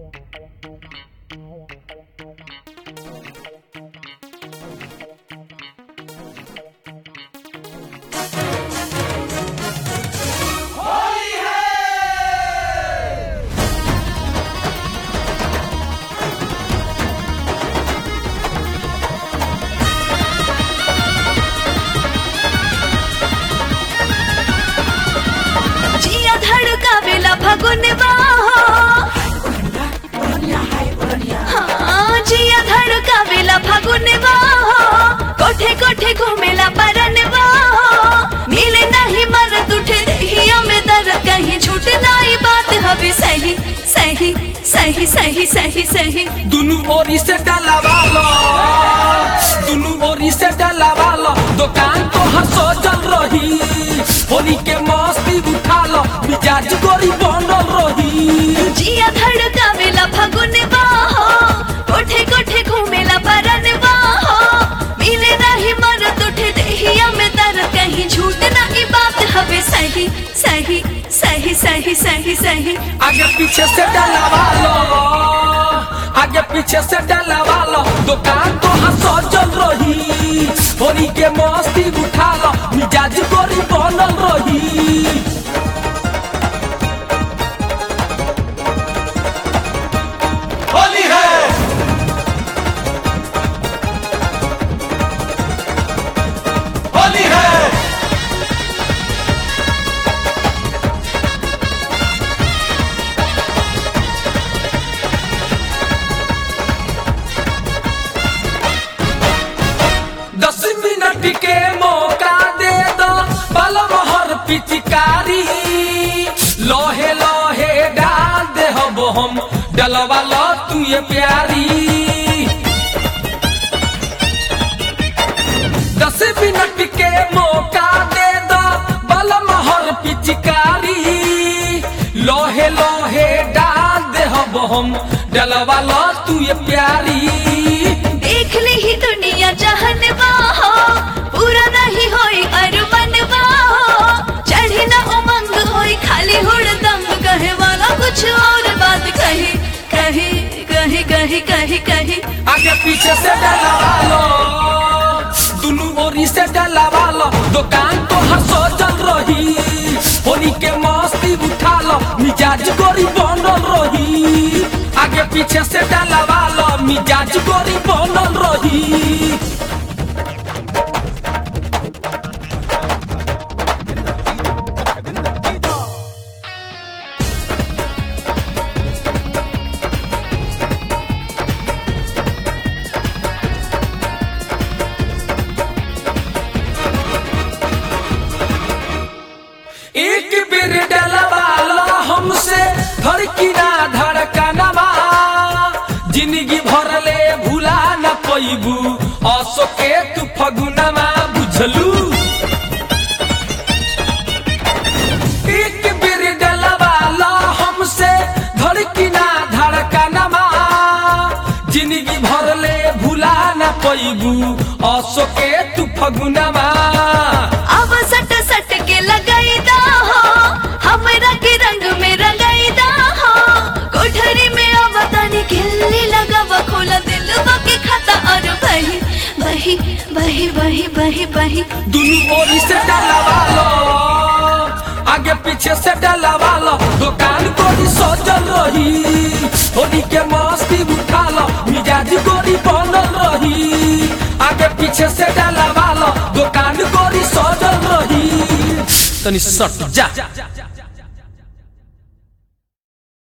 फगुनवा हाँ जिया धड़कावेला फगुनवा कोठे कोठे घूमेला परनवा मिले नहीं मरद उठे देहिया में दर्द कहीं झूठ नहीं बात हवे सही सही सही सही सही सही दुनू ओरी से डलावालो दुनू ओरी से डलावालो दुकान तो हंसो जल रही होली के मस्ती उठा लो मिजाज गोरी बनल रही जिया धड़कावेला फगुनवा कोठे कोठे घूमेला परनवा मिले नहीं मरद उठे देहिया में दर्द कहीं झूठ नहीं बात हवे सही सही सही सही सही सही आगे पीछे से डलावालो आगे पीछे से डलावालो दुकान तो हंसो जल रही होली के मस्ती उठा लो मिजाज गोरी बनल रही होली है होली है के मौका दे दो बलम हर पिचकारी लोहे लोहे डाल दे हब हम डलवा लो तू ये प्यारी 10 मिनट के मौका दे दो बलम हर पिचकारी लोहे लोहे डाल दे हब हम डलवा लो तू ये प्यारी देख ली ही दुनिया जहनवा पूरा नहीं होई अरमनवा चढ़ी न उमंग होई खाली हुड़दंग कहे वाला कुछ और बात कही कही कही कही कही कही आगे पीछे से डलावालो दुनू ओरी से डलावालो दुकान तो हंसो जल रही होली के मस्ती उठा लो मिजाज गोरी बनल रही आगे पीछे से डलावालो मिजाज गोरी बनल रही एक बेर डलवालो हमसे धड़की ना धड़कनवा जिंदगी भरले भुला न पैबू असो के तू फगुनवा बुझलू एक बेर डलवालो हमसे धड़की ना धड़कनवा जिंदगी भरले भुला न पैबू असो के तू फगुनवा अब सट सट के लगाई दा हमरा के रंग में रंगाई दा कोठरी में अब तनी खिल्ली लगावा खोला दिलवा के खाता और बही बही बही बही बही बही दुनू ओरी से डलावालो आगे पीछे से डलावालो दुकान गोरी सजल रही होली के मस्ती उठा लो मिजाज गोरी बनल रही आगे पीछे से डलावालो दुकान गोरी सजल रही तनी सट जा